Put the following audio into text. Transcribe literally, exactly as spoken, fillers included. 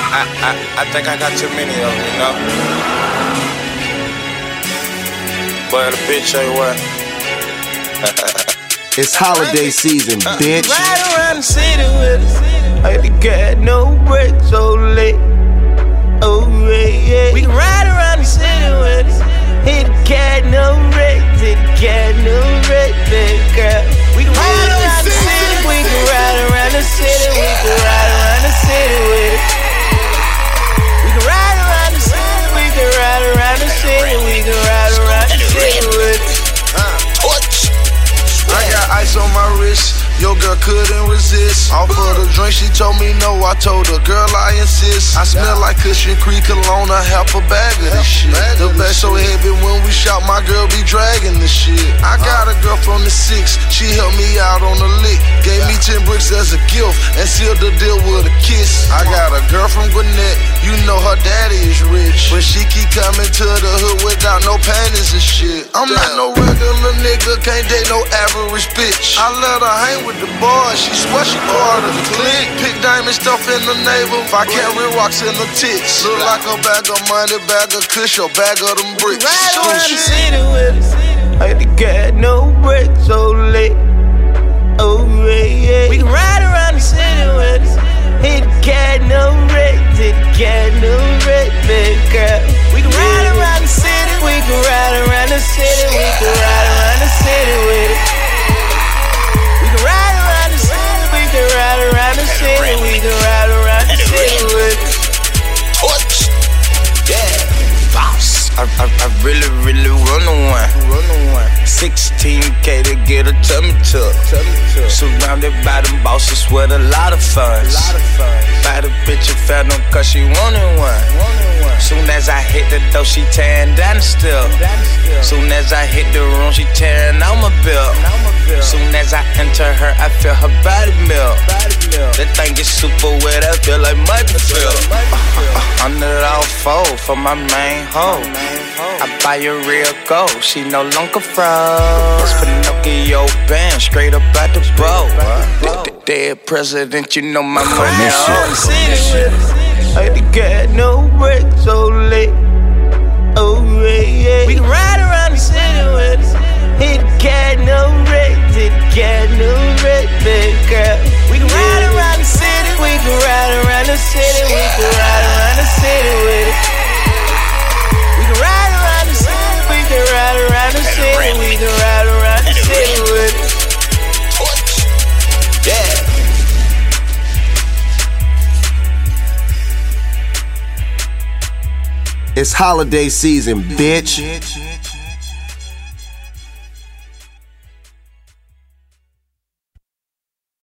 I, I, I think I got too many of them, you know? But a bitch ain't what? It's holiday season, bitch. Ride around the city with us. I ain't got no brakes, so late. Oh, yeah, yeah. We can ride around the city with us. Hit the cat, no brakes. Hit the cat, no brakes, baby girl. We can ride around the city. We can ride around the city. We can ride around the city with it. We can ride around the city. We can ride around the city. We can ride around the city with it. Torch. I got ice on my wrist. Your girl couldn't resist. Off of the drink, she told me no. I told her, girl, I insist. I smell like Cushion Creek cologne. I half a bag of this shit. The bass so heavy when we shout, my girl be dragging this shit. I got a girl from the six. She helped me out on the lick. Gave me ten bricks as a gift and sealed the deal with a kiss. I got a girl from Gwinnett. You know her daddy is rich, but she keep coming to the hood without no panties and shit. I'm not no regular nigga, can't date no average bitch. I let her hang with the boys, she swear she part of the clique. Pick diamond stuff in the navel, if I carry rocks in the tits. Look like a bag of money, bag of kush, or bag of them bricks. Ride around the city with us. I ain't got no brakes, so late. Oh, yeah, yeah. We can ride around the city with us. Hit the cat, no brakes. Hit the cat, no brakes, baby girl. We can ride around the city. We can ride around the city. We can ride around the city with it. We can ride around the city. We can ride around the city. We can ride around the city with it. Torch. Yeah, boss. I, I, I really, really run on one. sixteen K to get a tummy tuck. Surrounded by them bosses with a lot of funds. Buy the bitch a phantom cause she wanted one. Soon as I hit the door, she tearing down the step. Soon as I hit the room, she tearing out my belt. Soon as I enter her, I feel her body melt. That thing is super wet, I feel like muddy feel. Under all four for my main hoe. I buy her real gold, she no longer froze. Pinocchio band, straight up out the bow. Dead president, you know my money on. I ain't got no brakes, so late. Oh, yeah, yeah. We can ride around the city with us. Hit the cat, no brakes. Hit the cat, no brakes, baby girl. We can ride around the city. We can ride around the city. We can ride around the city with it. We can ride around the city. We can ride around the city. We can ride around the city with it. Yeah. It's holiday season, bitch.